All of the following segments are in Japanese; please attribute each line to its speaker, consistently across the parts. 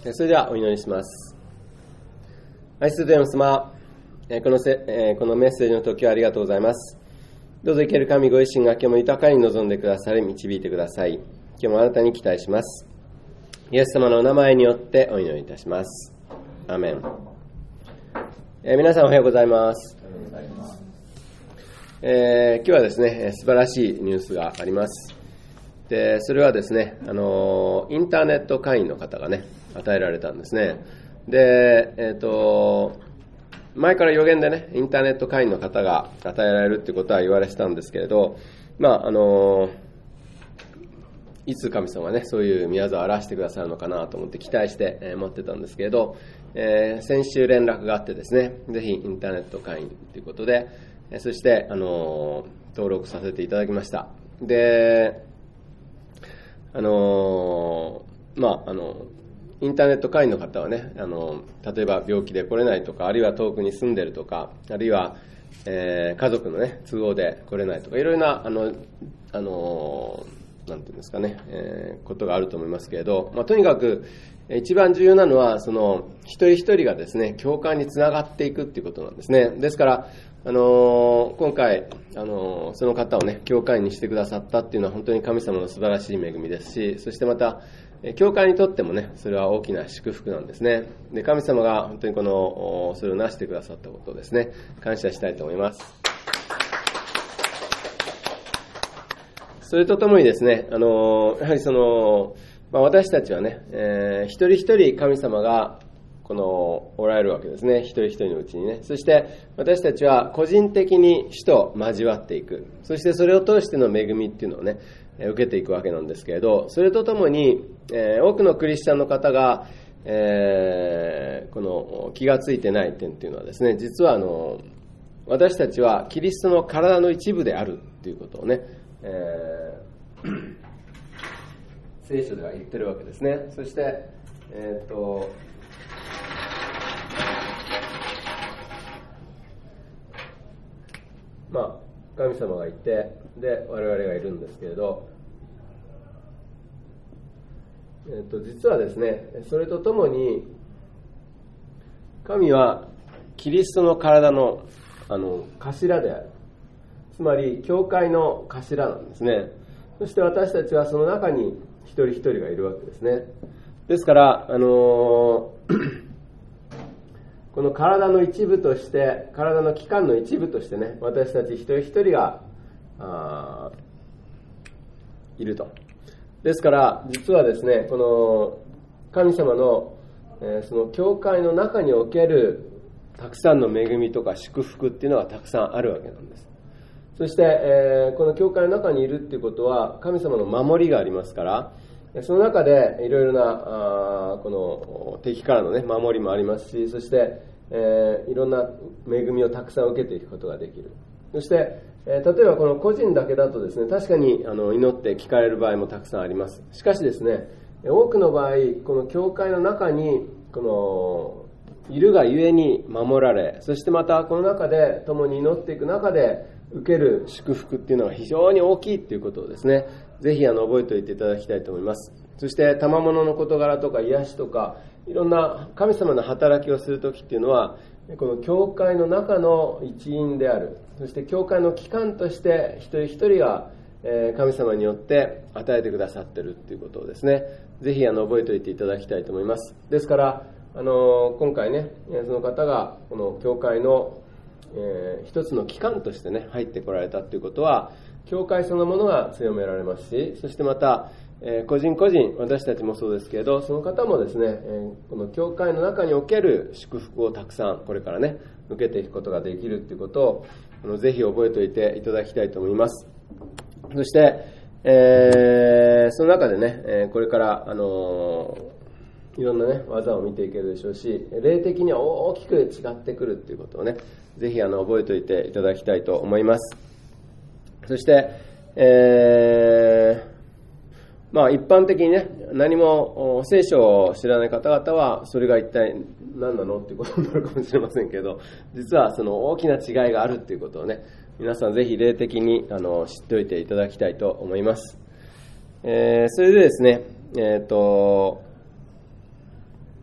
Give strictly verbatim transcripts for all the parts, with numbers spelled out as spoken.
Speaker 1: それではお祈りします。愛する天の様、このせ、このメッセージの時はありがとうございます。どうぞ生ける神ご自身が今日も豊かに望んでくださり、導いてください。今日もあなたに期待します。イエス様のお名前によってお祈りいたします。アーメン。えー、皆さんおはようございます。おはようございます。えー、今日はですね、素晴らしいニュースがあります。で、それはですね、あのインターネット会員の方がね、与えられたんですね。で、えっと、前から予言でね、インターネット会員の方が与えられるってことは言われてたんですけれど、まあ、あの、いつ神様がね、そういう宮沢を表してくださるのかなと思って期待して、えー、待ってたんですけれど、えー、先週連絡があってですね、ぜひインターネット会員ということで、えー、そして、あの、登録させていただきました。で、あの、まあ、あの、インターネット会員の方はね、あの例えば病気で来れないとか、あるいは遠くに住んでるとか、あるいは、えー、家族のね都合で来れないとか、いろいろなあのあのなんていうんですかね、えー、ことがあると思いますけれど、まあ、とにかく一番重要なのはその一人一人がですね教会につながっていくっていうことなんですね。ですからあの今回あのその方をね教会にしてくださったっていうのは本当に神様の素晴らしい恵みですし、そしてまた教会にとってもね、それは大きな祝福なんですね。で、神様が本当にこの、それをなしてくださったことをですね、感謝したいと思います。それとともにですね、あの、やはりその、まあ、私たちはね、えー、一人一人神様が、この、おられるわけですね。一人一人のうちにね。そして、私たちは個人的に主と交わっていく。そしてそれを通しての恵みっていうのをね、受けていくわけなんですけれど、それとともに、えー、多くのクリスチャンの方が、えー、この気がついてない点というのはですね、実はあの私たちはキリストの体の一部であるということをね、えー、聖書では言ってるわけですね。そして、えー、とまあ神様がいて、で我々がいるんですけれど、えー、と実はですね、それとともに神はキリストの体のあの頭である、つまり教会の頭なんですね。そして私たちはその中に一人一人がいるわけですね。ですからあのーこの体の一部として、体の器官の一部としてね、私たち一人一人があいると。ですから実はですね、この神様の、えー、その教会の中におけるたくさんの恵みとか祝福っていうのがたくさんあるわけなんです。そして、えー、この教会の中にいるっていうことは神様の守りがありますから、その中でいろいろなあこの敵からのね守りもありますし、そして、えー、いろんな恵みをたくさん受けていくことができる。そして、えー、例えばこの個人だけだとですね、確かにあの祈って聞かれる場合もたくさんあります。しかしですね、多くの場合この教会の中にこのいるがゆえに守られ、そしてまたこの中で共に祈っていく中で受ける祝福っていうのが非常に大きいっていうことをですね、ぜひあの覚えておいていただきたいと思います。そして賜物の事柄とか癒しとかいろんな神様の働きをするときっていうのはこの教会の中の一員である。そして教会の機関として一人一人が神様によって与えてくださっているっていうことをですね、ぜひあの覚えておいていただきたいと思います。ですからあの今回ね、その方がこの教会のえー、一つの機関としてね入ってこられたということは教会そのものが強められますし、そしてまた、えー、個人個人私たちもそうですけれど、その方もですね、えー、この教会の中における祝福をたくさんこれからね受けていくことができるということをあのぜひ覚えておいていただきたいと思います。そして、えー、その中でね、えー、これからあのーいろんなね技を見ていけるでしょうし、霊的には大きく違ってくるっていうことをね、ぜひあの覚えておいていただきたいと思います。そして、えー、まあ一般的にね何も聖書を知らない方々はそれが一体何なのっていうことになるかもしれませんけど、実はその大きな違いがあるっていうことをね、皆さんぜひ霊的にあの知っておいていただきたいと思います。えー、それでですね、えっと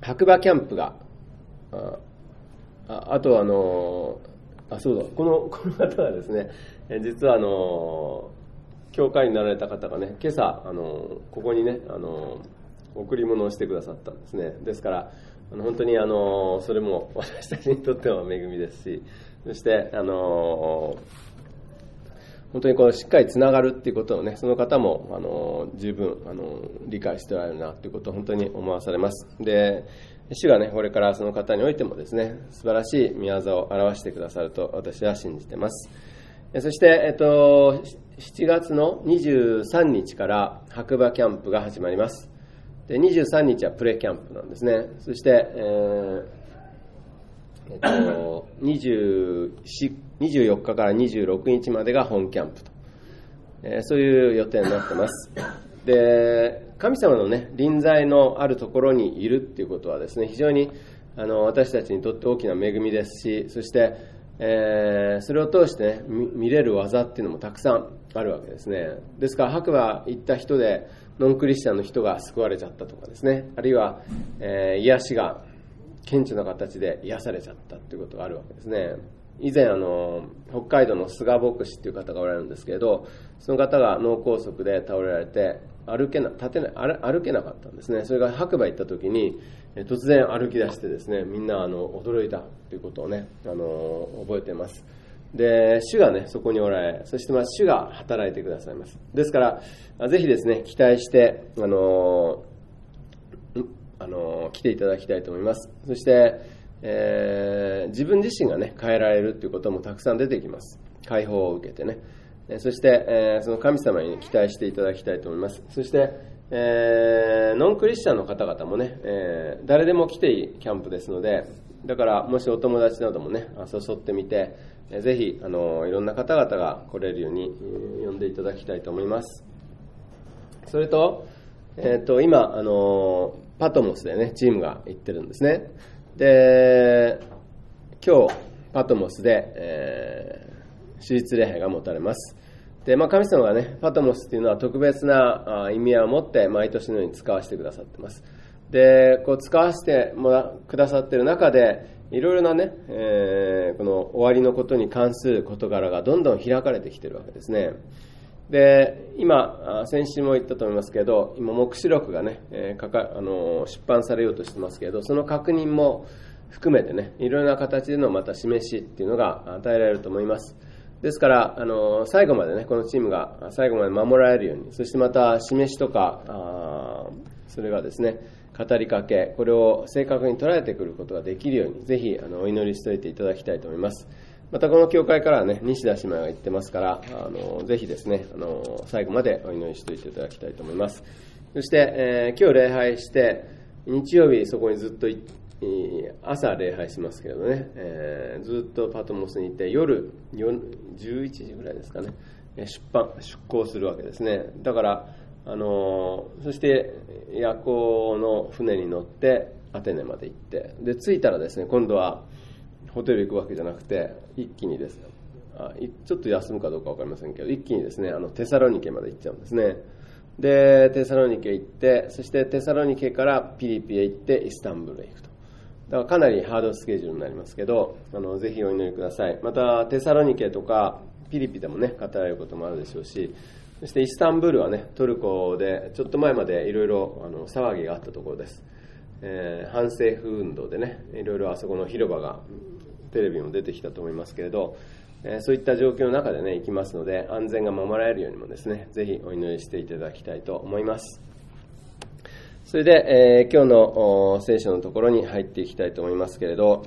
Speaker 1: 白馬キャンプが、あ, あ, あとあのあそうだこのこの方はですね、実はあの教会になられた方がね、今朝あのここにねあの贈り物をしてくださったんですね。ですからあの本当にあのそれも私たちにとっては恵みですし、そしてあの本当にこうしっかりつながるっていうことをね、その方もあの十分あの理解しておられるなということを本当に思わされます。で、主がねこれからその方においてもですね、素晴らしい御業を表してくださると私は信じています。そして、えっと、しちがつのにじゅうさんにちから白馬キャンプが始まります。で、にじゅうさんにちはプレキャンプなんですね。そして、えーえっと、にじゅうよっかからにじゅうろくにちまでが本キャンプと、えー、そういう予定になってます。で、神様のね臨在のあるところにいるっていうことはですね、非常にあの私たちにとって大きな恵みですし、そしてえー、それを通して、ね、見, 見れる技っていうのもたくさんあるわけですね。ですから白馬行った人でノンクリスチャンの人が救われちゃったとかですね、あるいは、えー、癒しが顕著な形で癒されちゃったということがあるわけですね。以前あの北海道の菅牧師っていう方がおられるんですけれど、その方が脳梗塞で倒れられて歩けな立てない歩けなかったんですね。それが白馬行った時に突然歩き出してですね、みんなあの驚いたということをねあの覚えています。で、主がねそこにおられ、そしてまあ主が働いてくださいます。ですからぜひですね期待してあのあの来ていただきたいと思います。そして、えー、自分自身がね変えられるということもたくさん出てきます。解放を受けてね、そして、えー、その神様に期待していただきたいと思います。そして、えー、ノンクリスチャンの方々もね、えー、誰でも来ていいキャンプですので、だからもしお友達などもね誘ってみて、えー、ぜひあのいろんな方々が来れるように、えー、呼んでいただきたいと思います。それと、えー、と今あのパトモスでねチームが行ってるんですね。で、今日パトモスで、えー、手術礼拝が持たれます。で、まあ、神様がねパトモスっていうのは特別な意味合いを持って毎年のように使わせてくださってます。で、こう使わせてくださっている中でいろいろなね、えー、この終わりのことに関する事柄がどんどん開かれてきているわけですね。で、今先週も言ったと思いますけど、今黙示録がね、えー、かかあの出版されようとしてますけど、その確認も含めてねいろいろな形でのまた示しっていうのが与えられると思います。ですからあの最後までねこのチームが最後まで守られるように、そしてまた示しとかあそれがですね語りかけ、これを正確に捉えてくることができるようにぜひあのお祈りしておいていただきたいと思います。またこの教会からはね西田姉妹が言ってますから、あのぜひですねあの最後までお祈りしておいていただきたいと思います。そして、えー、今日礼拝して日曜日そこにずっと朝礼拝しますけれどね、えー、ずっとパトモスにいて夜じゅういちじぐらいですかね出版出港するわけですね。だからあのそして夜行の船に乗ってアテネまで行って、で着いたらですね今度はホテル行くわけじゃなくて一気にですねあちょっと休むかどうか分かりませんけど一気にですねあのテサロニケまで行っちゃうんですね。でテサロニケ行って、そしてテサロニケからピリピへ行ってイスタンブルへ行くと。だからかなりハードスケジュールになりますけど、あのぜひお祈りください。またテサロニケとかピリピでもね語られることもあるでしょうし、そしてイスタンブールはねトルコでちょっと前までいろいろ騒ぎがあったところです。えー、反政府運動でねいろいろあそこの広場がテレビも出てきたと思いますけれど、えー、そういった状況の中でね行きますので、安全が守られるようにもですねぜひお祈りしていただきたいと思います。それで、えー、今日の聖書のところに入っていきたいと思いますけれど、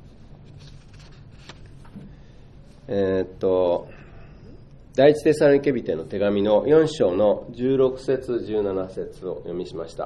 Speaker 1: えー、っと第一テサロニケ人への手紙のよん章のじゅうろく節じゅうなな節を読みしました。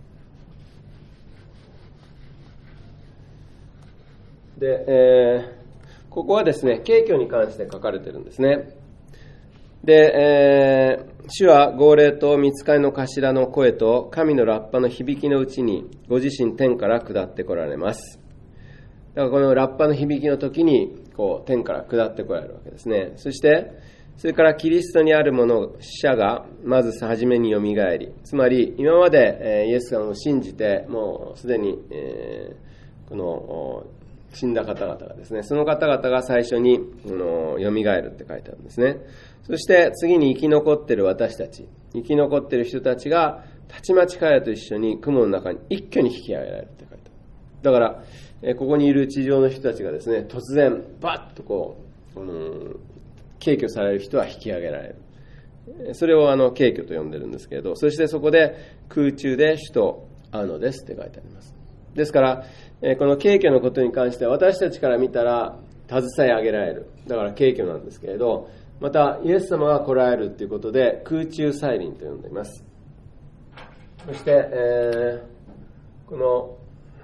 Speaker 1: で、えー、ここはですね景挙に関して書かれているんですね。で、えー、主は号令と御使いの頭の声と神のラッパの響きのうちにご自身天から下ってこられます。だからこのラッパの響きの時にこう天から下ってこられるわけですね。そして、 それからキリストにあるもの、死者がまず初めによみがえり、つまり今までイエス様を信じてもうすでに、えー、この死んだ方々がですね、その方々が最初によみがえるって書いてあるんですね。そして次に生き残っている私たち、生き残っている人たちがたちまち彼らと一緒に雲の中に一挙に引き上げられるって書いてある。だからここにいる地上の人たちがですね、突然バッとこう、うん軽挙される人は引き上げられる。それをあの軽挙と呼んでるんですけれど、そしてそこで空中で主と会うのですって書いてあります。ですからこの軽挙のことに関しては私たちから見たら携え上げられる、だから軽挙なんですけれど、またイエス様が来られるということで空中再臨と呼んでいます。そして、えー、この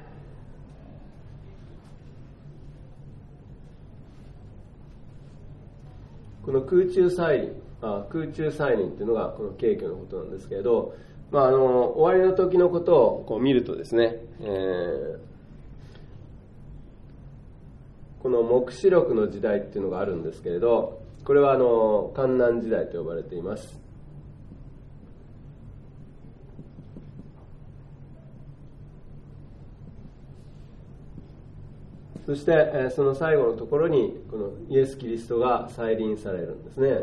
Speaker 1: この空中再臨、あ空中再臨というのがこの軽挙のことなんですけれど、まあ、あの終わりの時のことをこう見るとですね、えー、この黙示録の時代っていうのがあるんですけれど、これはあの観難時代と呼ばれています。そしてその最後のところにこのイエス・キリストが再臨されるんですね。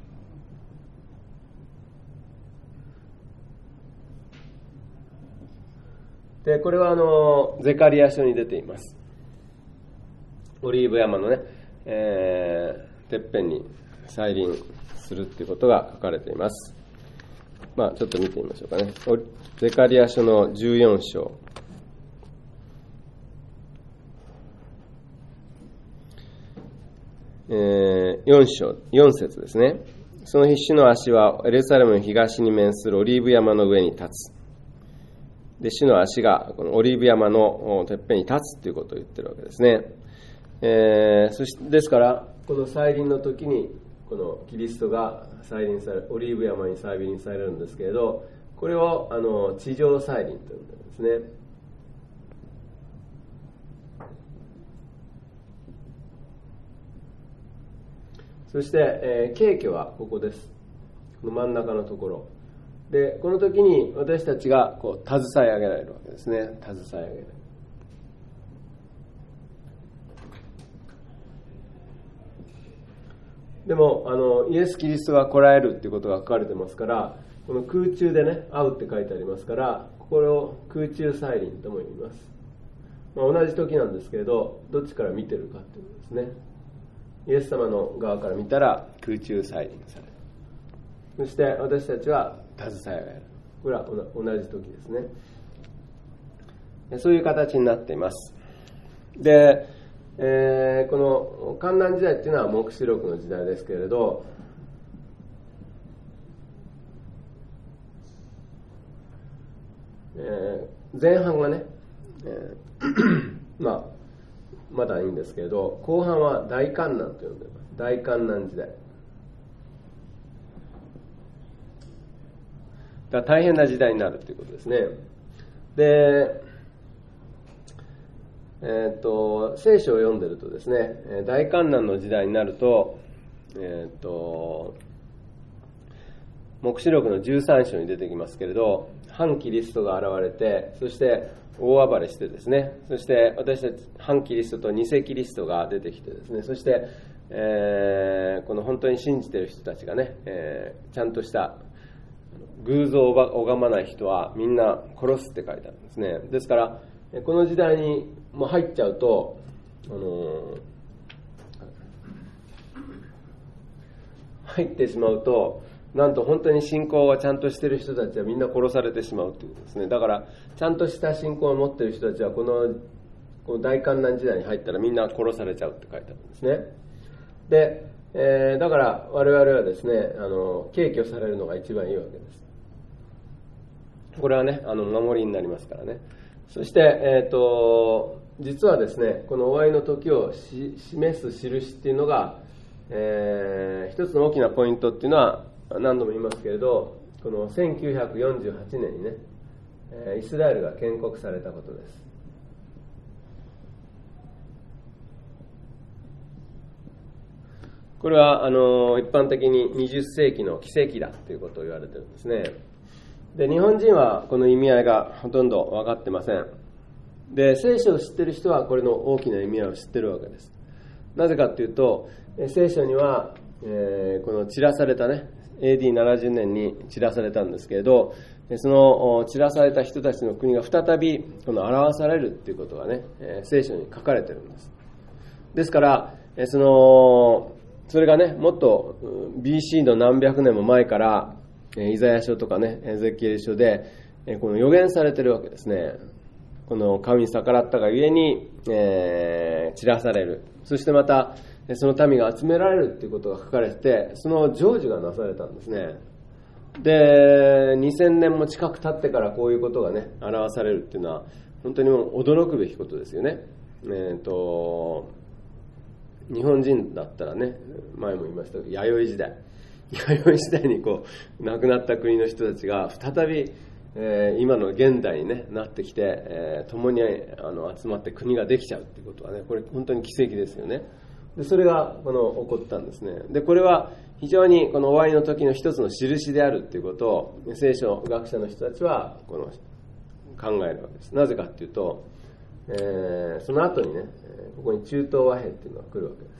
Speaker 1: でこれはあのゼカリア書に出ています。オリーブ山のね、えー、てっぺんに再臨するっていうことが書かれています。まあちょっと見てみましょうかね。ゼカリア書のじゅうよん章。えー、よん章、よん節ですね。その日主の足はエルサレムの東に面するオリーブ山の上に立つ。で、主の足がこのオリーブ山のてっぺんに立つということを言ってるわけですね。えー、そしてですからこの再臨の時にこのキリストが再臨され、オリーブ山に再臨されるんですけれど、これをあの地上再臨というんですね。そして、えー、軽挙はここです。この真ん中のところで、この時に私たちがこう携え上げられるわけですね。携え上げられる。でもあのイエス・キリストが来られるっていうことが書かれてますから、この空中でね会うって書いてありますから、これを空中再臨とも言います。まあ、同じ時なんですけれど、どっちから見てるかっていうことですね。イエス様の側から見たら空中再臨される。そして私たちは携えられる。これは同じ時ですね。そういう形になっています。で、えー、この観難時代っていうのは黙示録の時代ですけれど、えー、前半はね、えー、まあまだいいんですけれど、後半は大観難と呼んでいます。大観難時代。だから大変な時代になるということですね。で、えー、と聖書を読んでるとですね、大観難の時代になると、えー、と黙示録のじゅうさん章に出てきますけれど、反キリストが現れて、そして大暴れしてですね、そして私たち反キリストと偽キリストが出てきてですね、そして、えー、この本当に信じている人たちがね、えー、ちゃんとした偶像を拝まない人はみんな殺すって書いてあるんですね。ですからこの時代にもう入っちゃうと、あのー、入ってしまうと、なんと本当に信仰がちゃんとしている人たちはみんな殺されてしまうということですね。だからちゃんとした信仰を持っている人たちはこの、この大観難時代に入ったらみんな殺されちゃうって書いてあるんですね。で、えー、だから我々はですね、あの軽挙されるのが一番いいわけです。これはね、あの守りになりますからね。そして、えーと、実はですね、この終わりの時をし示す印っていうのが、えー、一つの大きなポイントっていうのは何度も言いますけれど、このせんきゅうひゃくよんじゅうはちねんにね、イスラエルが建国されたことです。 これはあの一般的ににじゅっせいきの奇跡だということを言われているんですね。で、日本人はこの意味合いがほとんど分かってません。で、聖書を知っている人はこれの大きな意味合いを知っているわけです。なぜかというと、聖書には、えー、この散らされたね、エーディーななじゅう 年に散らされたんですけれど、その散らされた人たちの国が再びこの表されるということがね、聖書に書かれているんです。ですから、そのそれがね、もっと ビーシー の何百年も前からイザヤ書とかね、エゼキエル書でこの予言されているわけですね。この神に逆らったがゆえに、えー、散らされる。そしてまたその民が集められるということが書かれてて、その成就がなされたんですね。で、にせんねんも近く経ってからこういうことがね、表されるっていうのは本当にもう驚くべきことですよね。えーと日本人だったらね、前も言いましたけど、弥生時代弥生時代にこう亡くなった国の人たちが再び、えー、今の現代に、ね、なってきて、えー、共にあの集まって国ができちゃうっていうことはね、これ本当に奇跡ですよね。で、それがこの起こったんですね。で、これは非常にこの終わりの時の一つの印であるっていうことを聖書学者の人たちはこの考えるわけです。なぜかっていうと、えー、その後にね、ここに中東和平っていうのが来るわけです。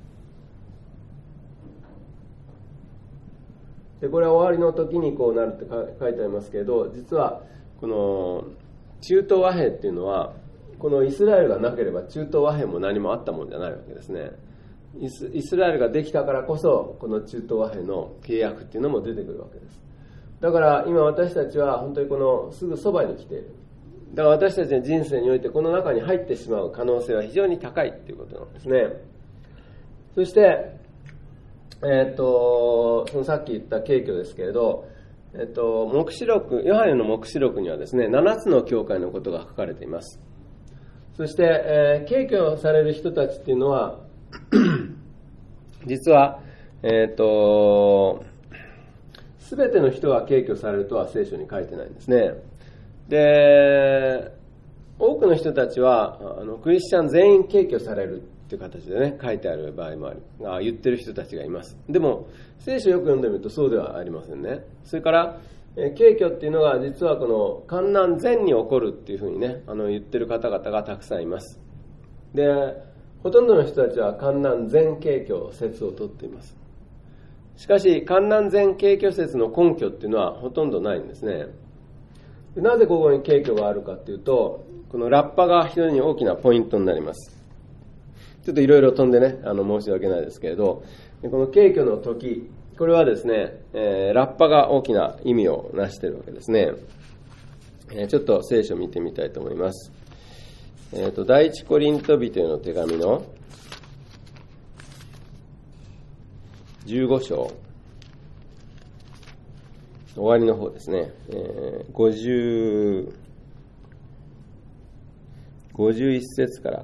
Speaker 1: で、これは終わりの時にこうなるって書いてありますけれど、実はこの中東和平っていうのは、このイスラエルがなければ中東和平も何もあったもんじゃないわけですね。イス、イスラエルができたからこそ、この中東和平の契約っていうのも出てくるわけです。だから今私たちは本当にこのすぐそばに来ている。だから私たちの人生においてこの中に入ってしまう可能性は非常に高いっていうことなんですね。そして、えっと、そのさっき言った景挙ですけれど、えっと、黙示録、ヨハネの黙示録にはですね、ななつの教会のことが書かれています。そして、えー、景挙される人たちっていうのは、実は、えっと、すべての人が景挙されるとは聖書に書いてないんですね。で、多くの人たちはあのクリスチャン全員景挙されるっていう形でね、書いてある場合もあるあ言ってる人たちがいます。でも聖書をよく読んでみるとそうではありませんね。それから景挙っていうのが実はこの患難前に起こるっていうふうにね、あの言ってる方々がたくさんいます。で、ほとんどの人たちは患難前景挙説をとっています。しかし患難前景挙説の根拠っていうのはほとんどないんですね。なぜここに景挙があるかというと、このラッパが非常に大きなポイントになります。ちょっといろいろ飛んでね、あの申し訳ないですけれど、この景挙の時、これはですね、えー、ラッパが大きな意味をなしているわけですね。えー、ちょっと聖書を見てみたいと思います。えっと、第一コリント人への手紙のじゅうご章、終わりの方ですね、えー、ごじゅう、ごじゅういち節から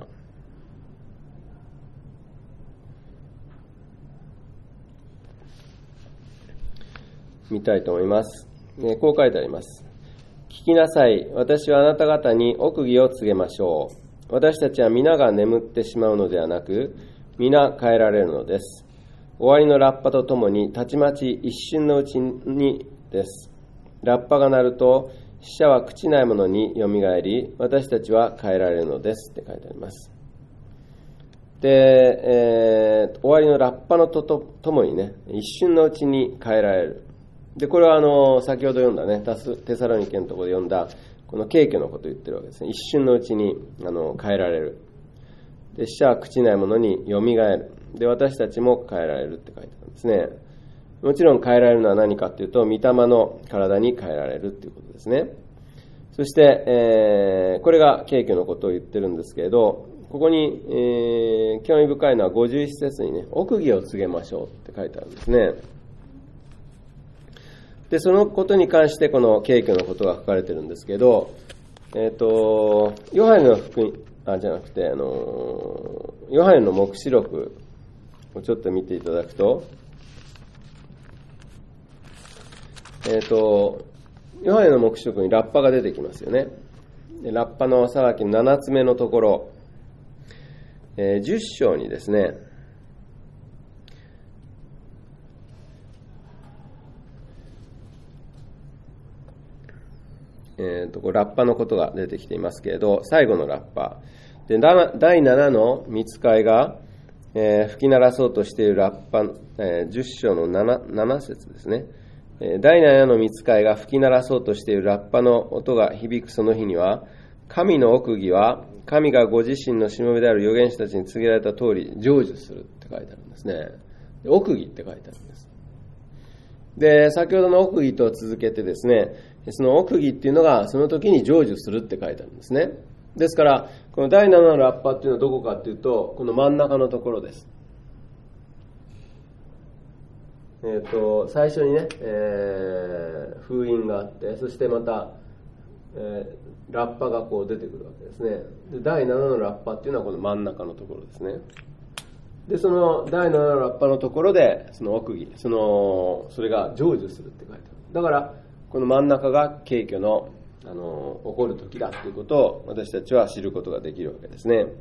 Speaker 1: 見たいと思います。ね、こう書いてあります。聞きなさい。私はあなた方に奥義を告げましょう。私たちは皆が眠ってしまうのではなく、皆変えられるのです。終わりのラッパとともに、たちまち一瞬のうちにです。ラッパが鳴ると、死者は朽ちないものによみがえり、私たちは変えられるのですって書いてあります。で、えー、終わりのラッパのととともにね、一瞬のうちに変えられる。で、これはあの先ほど読んだね、テサロニケのところで読んだこの景挙のことを言ってるわけですね。一瞬のうちにあの変えられる。で、死者は朽ちないものによみがえる。で、私たちも変えられるって書いてあるんですね。もちろん変えられるのは何かというと、御霊の体に変えられるということですね。そして、えー、これが景挙のことを言ってるんですけれど、ここに、えー、興味深いのはごじゅういち節にね、奥義を告げましょうって書いてあるんですね。で、そのことに関してこの景挙のことが書かれてるんですけど、えっと、ヨハネの福音、あ、じゃなくて、あの、ヨハネの黙示録をちょっと見ていただくと、えっと、ヨハネの黙示録にラッパが出てきますよね。でラッパの裁きのななつめのところ、えー、じゅっ章にですね、 えー、とこうラッパのことが出てきていますけれど、最後のラッパでだいななの御使いが、えー、吹き鳴らそうとしているラッパ、えー、じゅっ章の 7, 7節ですね。だいななの御使いが吹き鳴らそうとしているラッパの音が響くその日には、神の奥義は神がご自身のしもべである預言者たちに告げられた通り成就するって書いてあるんですね。奥義って書いてあるんです。で、先ほどの奥義と続けてですね、その奥義っていうのがその時に成就するって書いてあるんですね。ですから、このだいななのラッパっていうのはどこかっていうと、この真ん中のところです。えー、と最初にね、えー、封印があって、そしてまた、えー、ラッパがこう出てくるわけですね。でだいななのラッパっていうのはこの真ん中のところですね。でそのだいななのラッパのところでその奥義、そのそれが成就するって書いてある。だからこの真ん中が景挙の、あの起こる時だということを私たちは知ることができるわけですね。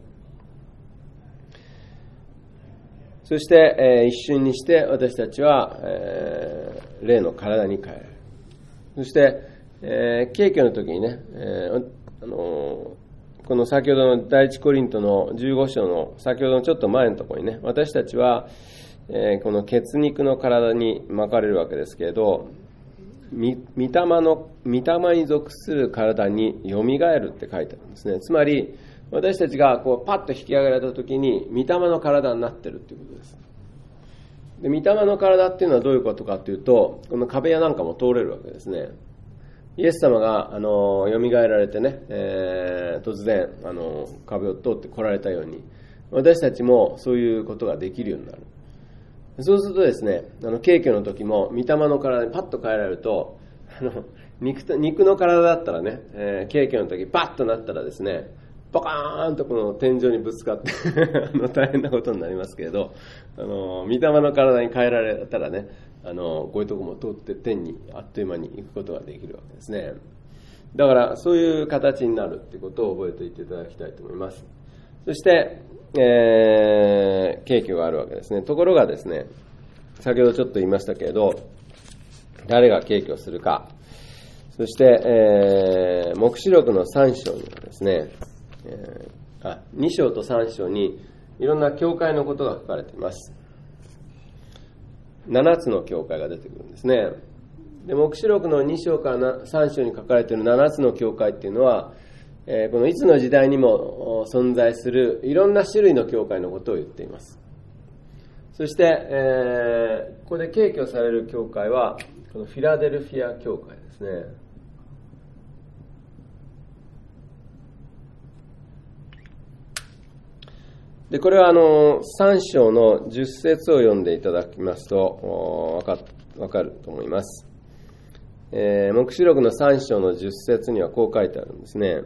Speaker 1: そして、えー、一瞬にして私たちは、えー、霊の体に変えられる。そして、えー、景挙の時にね、えーあのー、この先ほどの第一コリントのじゅうご章の先ほどのちょっと前のところにね、私たちは、えー、この血肉の体に巻かれるわけですけれど、御霊の御霊に属する体によみがえるって書いてあるんですね。つまり私たちがこうパッと引き上げられたときに御霊の体になっているということです。で、御霊の体っていうのはどういうことかというと、この壁やなんかも通れるわけですね。イエス様があの蘇られてね、えー、突然あの壁を通って来られたように、私たちもそういうことができるようになる。そうするとですね、あの景挙の時も御霊の体にパッと変えられると、あの 肉, と肉の体だったらね、えー、景挙の時パッとなったらですね、バカーンとこの天井にぶつかってあの大変なことになりますけれど、あの御霊の体に変えられたらね、あのこういうとこも通って天にあっという間に行くことができるわけですね。だからそういう形になるということを覚えておいていただきたいと思います。そして、えー、景挙があるわけですね。ところがですね、先ほどちょっと言いましたけれど、誰が景挙するか、そして、えー、黙示録のさん章にはですね、えー、あに章とさん章にいろんな教会のことが書かれています。ななつの教会が出てくるんですね。で、黙示録のに章からさん章に書かれているななつの教会っていうのは、えー、このいつの時代にも存在するいろんな種類の教会のことを言っています。そして、えー、ここで景挙される教会はこのフィラデルフィア教会ですね。で、これはあのさん章のじゅっ節を読んでいただきますとわか、わかると思います。えー、黙示録のさん章のじゅっ節にはこう書いてあるんですね。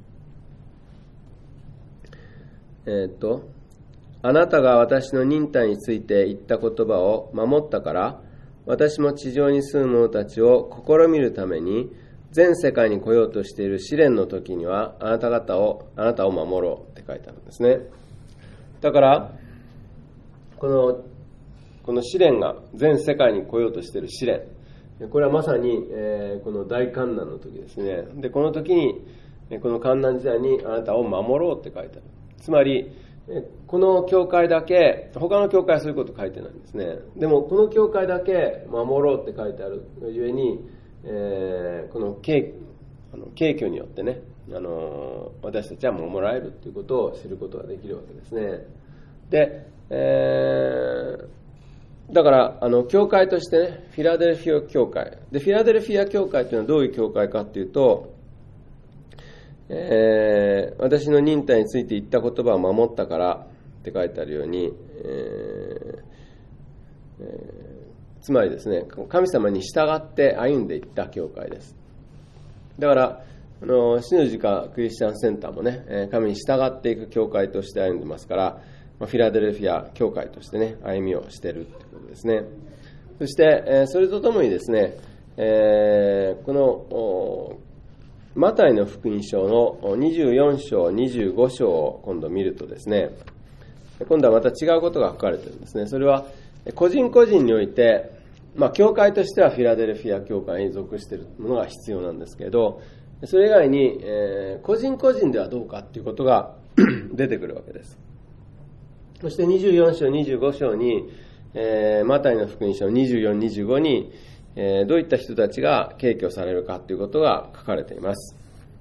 Speaker 1: えー、っとあなたが私の忍耐について言った言葉を守ったから、私も地上に住む者たちを試みるために全世界に来ようとしている試練の時にはあなた方をあなたを守ろうって書いてあるんですね。だからこのこの試練が全世界に来ようとしている試練、これはまさに、えー、この大観難の時ですね。で、この時にこの観難時代にあなたを守ろうって書いてある。つまりこの教会だけ、他の教会はそういうこと書いてないんですね。でもこの教会だけ守ろうって書いてあるゆえに、えー、この景挙によってね、あの私たちは守られるということを知ることができるわけですね。で、えー、だからあの教会としてね、フィラデルフィア教会で、フィラデルフィア教会というのはどういう教会かというと、えー、私の忍耐について言った言葉を守ったからって書いてあるように、えーえー、つまりですね、神様に従って歩んでいった教会です。だからあの死の時間クリスチャンセンターもね、神に従っていく教会として歩んでますから、フィラデルフィア教会としてね、歩みをしているということですね。そしてそれとともにですね、えー、このマタイの福音書のにじゅうよん章、にじゅうご章を今度見るとですね、今度はまた違うことが書かれているんですね。それは個人個人において、まあ、教会としてはフィラデルフィア教会に属しているものが必要なんですけれど、 それ以外に、えー、個人個人ではどうかっていうことが出てくるわけです。そしてにじゅうよん章、にじゅうご章に、えー、マタイの福音書にじゅうよん、にじゅうごに、えー、どういった人たちが敬虚されるかということが書かれています。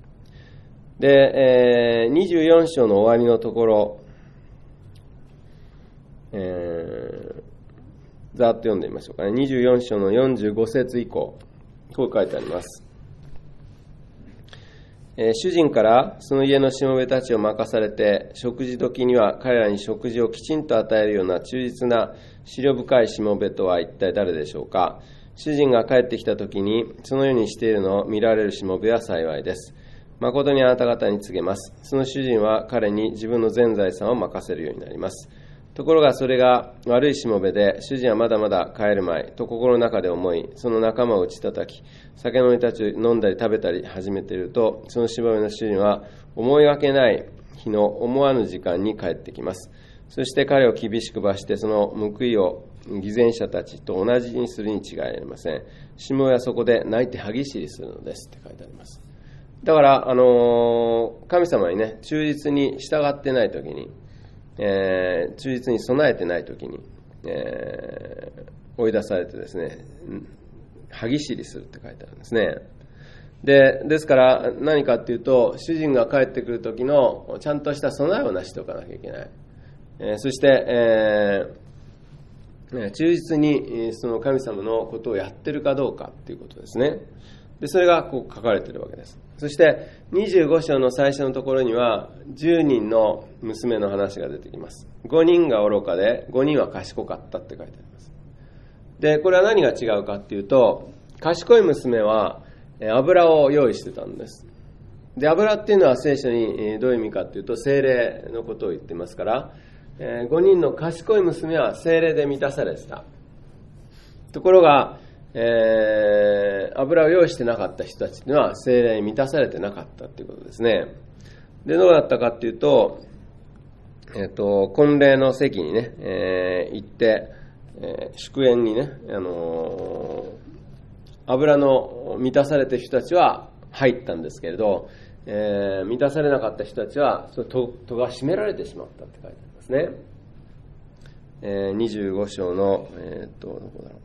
Speaker 1: で、えー、にじゅうよん章の終わりのところ、えー、ざーっと読んでみましょうかね。にじゅうよん章のよんじゅうご節以降、こう書いてあります。えー、主人からその家のしもべたちを任されて、食事時には彼らに食事をきちんと与えるような忠実な思慮深いしもべとは一体誰でしょうか。主人が帰ってきた時にそのようにしているのを見られるしもべは幸いです。誠にあなた方に告げます。その主人は彼に自分の全財産を任せるようになります。ところがそれが悪いしもべで、主人はまだまだ帰るまいと心の中で思い、その仲間を打ち叩き、酒飲みたちを飲んだり食べたり始めていると、そのしもべの主人は思いがけない日の思わぬ時間に帰ってきます。そして彼を厳しく罰して、その報いを偽善者たちと同じにするに違いありません。しもべはそこで泣いて歯ぎしりするのですって書いてあります。だから、あのー、神様にね、忠実に従ってないときに、えー、忠実に備えてないときに、えー、追い出されてですね、歯ぎしりするって書いてあるんですね。で、ですから何かっていうと、主人が帰ってくるときのちゃんとした備えを成しておかなきゃいけない。えー、そして、えー、忠実にその神様のことをやってるかどうかっていうことですね。で、それがこう書かれているわけです。そしてにじゅうご章の最初のところにはじゅうにんの娘の話が出てきます。ごにんが愚かでごにんは賢かったって書いてあります。で、これは何が違うかっていうと、賢い娘は油を用意してたんです。で、油っていうのは聖書にどういう意味かっていうと、聖霊のことを言ってますから、ごにんの賢い娘は聖霊で満たされてた。ところがえー、油を用意してなかった人たちには聖霊に満たされてなかったということですね。で、どうだったかっていうと、えっと、婚礼の席にね、えー、行って、えー、祝宴にね、あのー、油の満たされている人たちは入ったんですけれど、えー、満たされなかった人たちはそ戸が閉められてしまったって書いてありますね。えー、にじゅうご章の、えー、っと、どこだろう。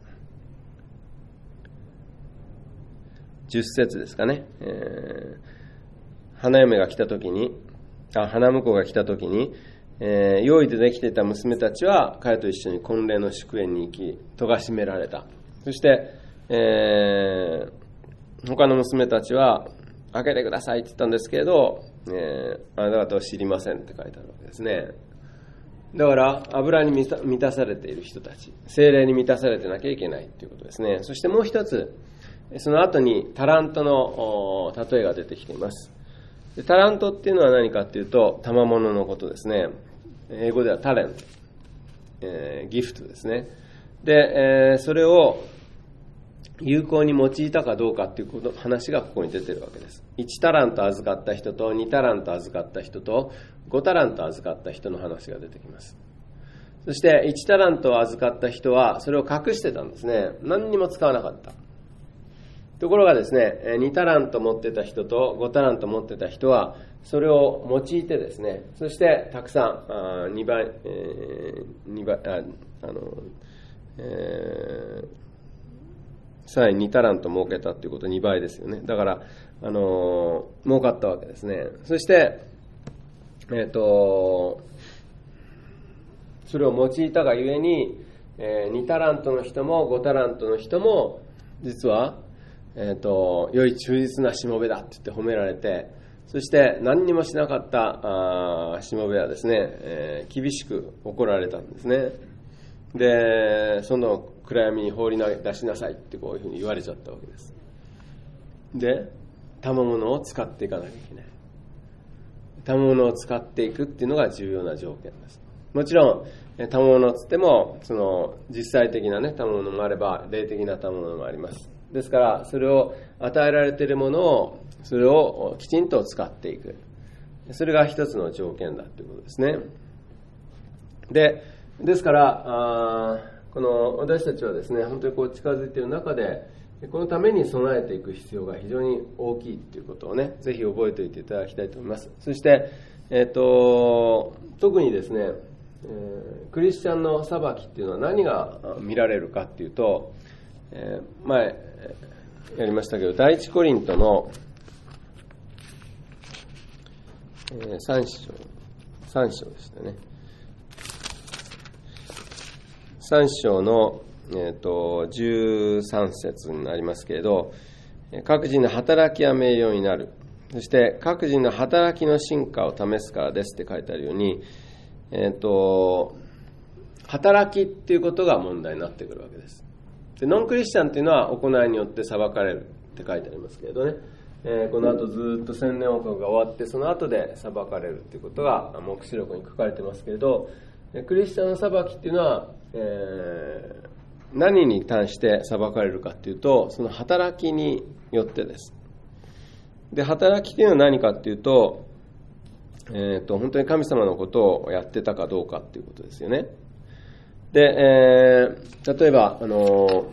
Speaker 1: じゅっ節ですかね、えー、花嫁が来たときに、あ、花婿が来たときに、えー、用意でできていた娘たちは彼と一緒に婚礼の祝宴に行き、戸が閉められた。そして、えー、他の娘たちは開けてくださいって言ったんですけれど、えー、あなた方は知りませんって書いてあるわけですね。だから油に満たされている人たち、聖霊に満たされてなきゃいけないということですね。そしてもう一つ、その後にタラントの例えが出てきています。でタラントっていうのは何かっていうと、賜物のことですね。英語ではタレント、えー、ギフトですね。で、えー、それを有効に用いたかどうかっていうこと話がここに出てるわけです。いちタラント預かった人とにタラント預かった人とごタラント預かった人の話が出てきます。そしていちタラントを預かった人はそれを隠してたんですね。何にも使わなかった。ところがですね、にタラント持ってた人とごタラント持ってた人はそれを用いてですね、そしてたくさんあにばい、えー、にばいああの、えー、さらににタラント儲けたということはにばいですよね。だからあの儲かったわけですね。そしてえっとそれを用いたがゆえに、えー、にタラントの人もごタラントの人も実はえーと、良い忠実なしもべだって言って褒められて、そして何にもしなかったあしもべはですね、えー、厳しく怒られたんですね。で、その暗闇に放り出しなさいってこういうふうに言われちゃったわけです。で、賜物を使っていかなきゃいけない。賜物を使っていくっていうのが重要な条件です。もちろん賜物をつってもその実際的なね賜物もあれば霊的な賜物もあります。ですからそれを与えられているものをそれをきちんと使っていく、それが一つの条件だということですね。でですからあこの私たちはですね本当にこう近づいている中でこのために備えていく必要が非常に大きいということをね、ぜひ覚えておいていただきたいと思います。そして、えー、と特にですね、えー、クリスチャンの裁きっていうのは何が見られるかっていうと、えー、前やりましたけど、第一コリントの、えー、さん章さん章でしたね。さん章の、えー、とじゅうさん節になりますけれど、各人の働きは明瞭になる、そして各人の働きの真価を試すからですって書いてあるように、えー、と働きっていうことが問題になってくるわけです。でノンクリスチャンっていうのは行いによって裁かれるって書いてありますけれどね、えー、この後ずっと千年王国が終わってその後で裁かれるっていうことが黙示録に書かれてますけれど、クリスチャンの裁きっていうのは、えー、何に対して裁かれるかっていうと、その働きによってです。で働きっていうのは何かっていうと、えー、と本当に神様のことをやってたかどうかっていうことですよね。で、えー、例えばあの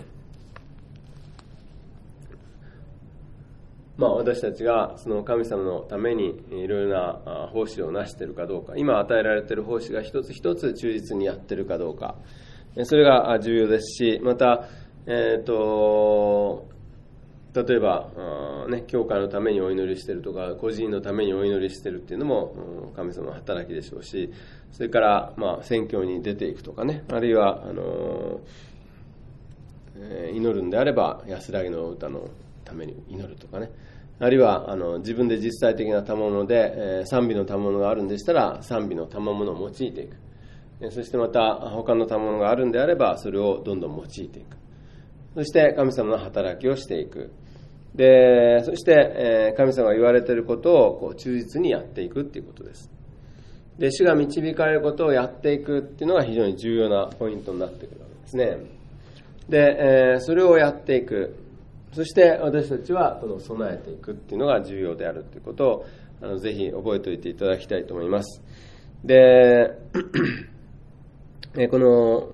Speaker 1: まあ、私たちがその神様のためにいろいろな奉仕をなしているかどうか、今与えられている奉仕が一つ一つ忠実にやっているかどうか、それが重要ですし、また、えー、と例えば、ね、教会のためにお祈りしているとか、個人のためにお祈りしているっていうのも神様の働きでしょうし、それから、まあ、宣教に出ていくとかね、あるいはあの、えー、祈るんであれば安らぎの歌のために祈るとかね、あるいはあの自分で実際的な賜物で、えー、賛美の賜物があるんでしたら賛美の賜物を用いていく、えー、そしてまた他の賜物があるんであればそれをどんどん用いていく、そして神様の働きをしていく。でそして、えー、神様が言われていることをこう忠実にやっていくっていうことです。で主が導かれることをやっていくっていうのが非常に重要なポイントになってくるわけですね。で、えー、それをやっていく、そして私たちはこの備えていくっていうのが重要であるということをあのぜひ覚えておいていただきたいと思います。でこの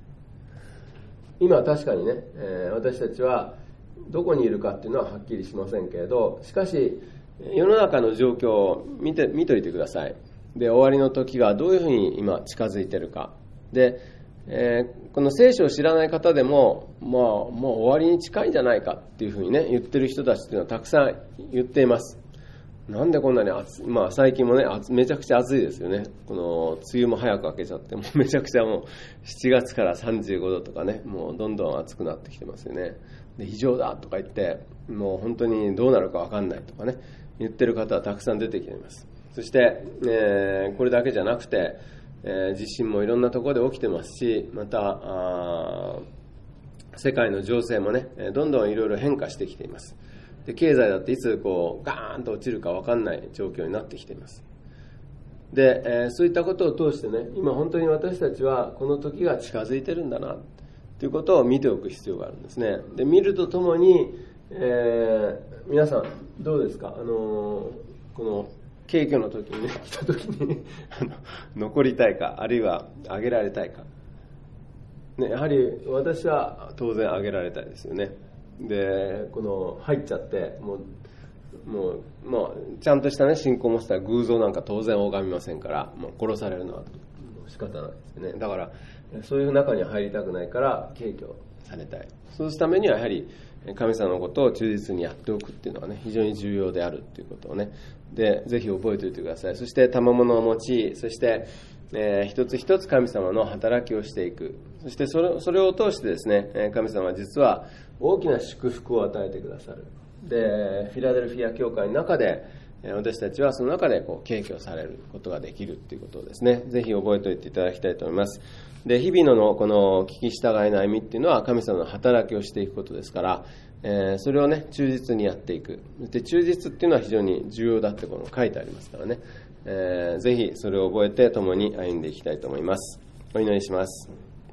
Speaker 1: 今確かにね、私たちはどこにいるかっていうのははっきりしませんけれど、しかし世の中の状況を見て見といてください。で終わりの時がどういうふうに今近づいているかで、えー、この聖書を知らない方でも、まあ、もう終わりに近いんじゃないかっていうふうにね言ってる人たちっていうのはたくさん言っています。なんでこんなに暑い、まあ最近もねめちゃくちゃ暑いですよね。この梅雨も早く明けちゃってもうめちゃくちゃもうしちがつからさんじゅうごどとかね、もうどんどん暑くなってきてますよね。で異常だとか言ってもう本当にどうなるか分かんないとかね言ってる方はたくさん出てきています。そして、えー、これだけじゃなくて、えー、地震もいろんなところで起きてますし、またあ世界の情勢もねどんどんいろいろ変化してきています。で経済だっていつこうガーンと落ちるか分かんない状況になってきています。で、えー、そういったことを通してね今本当に私たちはこの時が近づいてるんだなということを見ておく必要があるんですね。で見るとともに、えー、皆さんどうですか、あのー、この景挙の時にね来た時にあの残りたいかあるいはあげられたいか、ね、やはり私は当然あげられたいですよね。でこの入っちゃってもうもう、まあ、ちゃんとしたね信仰を持ってたら偶像なんか当然拝みませんから、もう殺されるのは仕方ないですね。だからそういう中に入りたくないから敬虚されたい。そうするためにはやはり神様のことを忠実にやっておくっていうのはね非常に重要であるっていうことをねでぜひ覚えておいてください。そして賜物を用い、そして、えー、一つ一つ神様の働きをしていく。そしてそれ、それを通してですね神様は実は大きな祝福を与えてくださる。でフィラデルフィア教会の中で私たちはその中でこう敬虚されることができるということをですねぜひ覚えておいていただきたいと思います。で日々のこの聞き従いの歩みっていうのは神様の働きをしていくことですから、えー、それをね忠実にやっていく。で忠実っていうのは非常に重要だってことが書いてありますからね、えー、ぜひそれを覚えて共に歩んでいきたいと思います。お祈りします。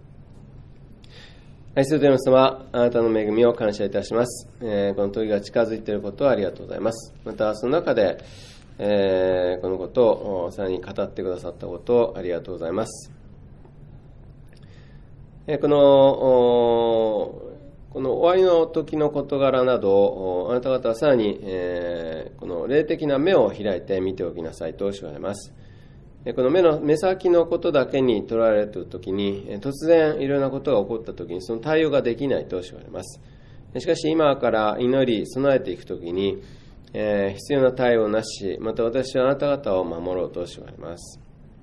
Speaker 1: 愛する天の様、あなたの恵みを感謝いたします。えー、この時が近づいていることをありがとうございます。またその中で、えー、このことをさらに語ってくださったことをありがとうございます。えー、このこの終わりの時の事柄などをあなた方はさらに、えー、この霊的な目を開いて見ておきなさいと言われます。この目の目先のことだけにとらわれているときに、突然いろんなことが起こったときにその対応ができないと言われます。しかし今から祈り備えていくときに、えー、必要な対応をなし、また私はあなた方を守ろうと言われます。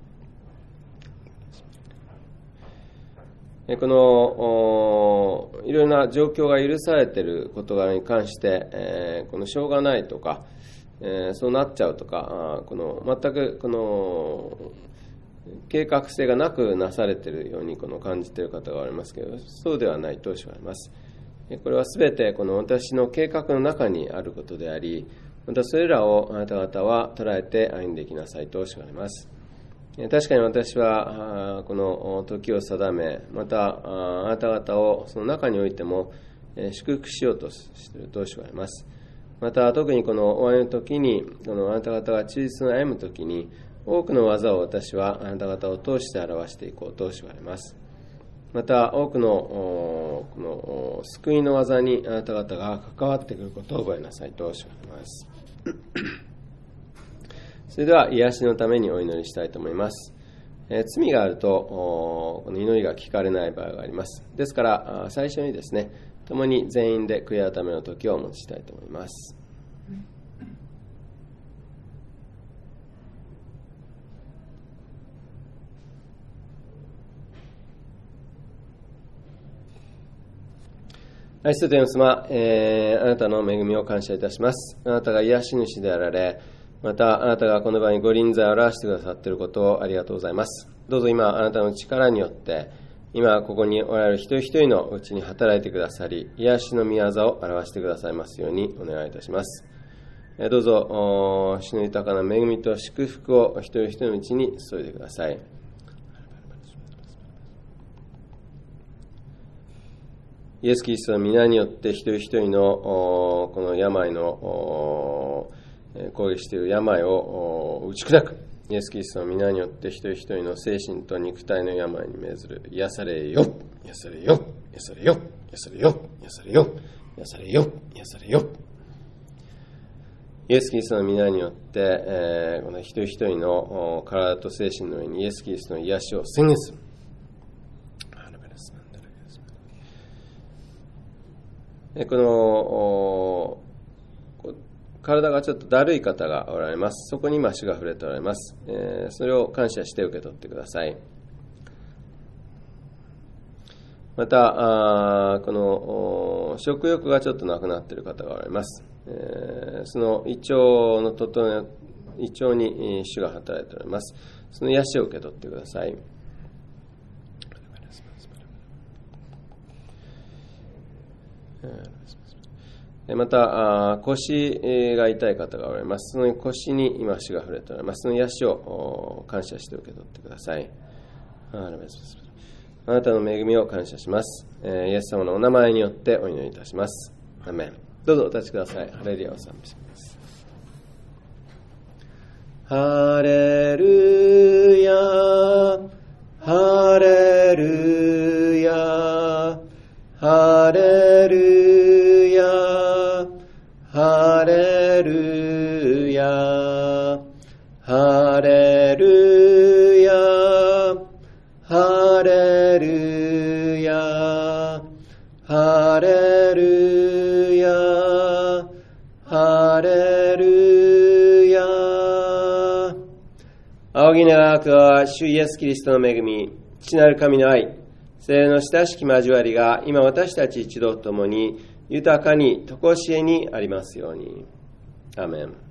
Speaker 1: このいろいろな状況が許されている事柄に関して、えー、このしょうがないとか、えー、そうなっちゃうとか、この全くこの計画性がなくなされているようにこの感じている方がおりますけれど、そうではないと言われます。これはすべてこの私の計画の中にあることであり、またそれらをあなた方は捉えて歩んでいきなさいと言われます。確かに私はこの時を定め、またあなた方をその中においても祝福しようとしていると言われます。また特にこの終わりの時に、このあなた方が忠実に歩む時に、多くの技を私はあなた方を通して表していこうと言われます。また多くのこの救いの技にあなた方が関わってくることを覚えなさいと言われます。それでは癒しのためにお祈りしたいと思います。えー、罪があるとこの祈りが聞かれない場合があります。ですから最初にですね、共に全員で悔い改めの時をお持ちしたいと思います。愛する天父様、えー、あなたの恵みを感謝いたします。あなたが癒し主であられ、またあなたがこの場にご臨在を表してくださっていることをありがとうございます。どうぞ今あなたの力によって今ここにおられる一人一人のうちに働いてくださり、癒しの御業を表してくださいますようにお願いいたします。どうぞ主の豊かな恵みと祝福を一人一人のうちに注いでください。イエス・キリストの皆によって一人一人のこの病の攻撃している病を打ち砕く。イエス・キリストの皆によって一人一人の精神と肉体の病に命ずる。癒されよ、癒されよ、癒されよ、癒されよ、癒されよ、癒されよ、癒されよ。イエス・キリストの皆によって、えー、この一人一人の体と精神の上にイエス・キリストの癒しを宣言する。この体がちょっとだるい方がおられます。そこに今主が触れておられます。えー、それを感謝して受け取ってください。またあこの食欲がちょっとなくなっている方がおられます。えー、その胃腸の整え胃腸に主が働いておられます。その癒しを受け取ってください。また腰が痛い方がおられます。その腰に今主が触れておられます。その癒しを感謝して受け取ってください。あなたの恵みを感謝します。イエス様のお名前によってお祈りいたします。アメン。どうぞお立ちください。ハレルヤを賛美します。ハレルヤ、ハレルヤ、ハレルヤ、ハレルヤ、ハレルヤ、ハレルヤ、ハレルヤ、ハレルヤ。仰ぎ長くは主イエスキリストの恵み、父なる神の愛、聖霊の親しき交わりが今私たち一同ともに豊かに常しえにありますように。アメン。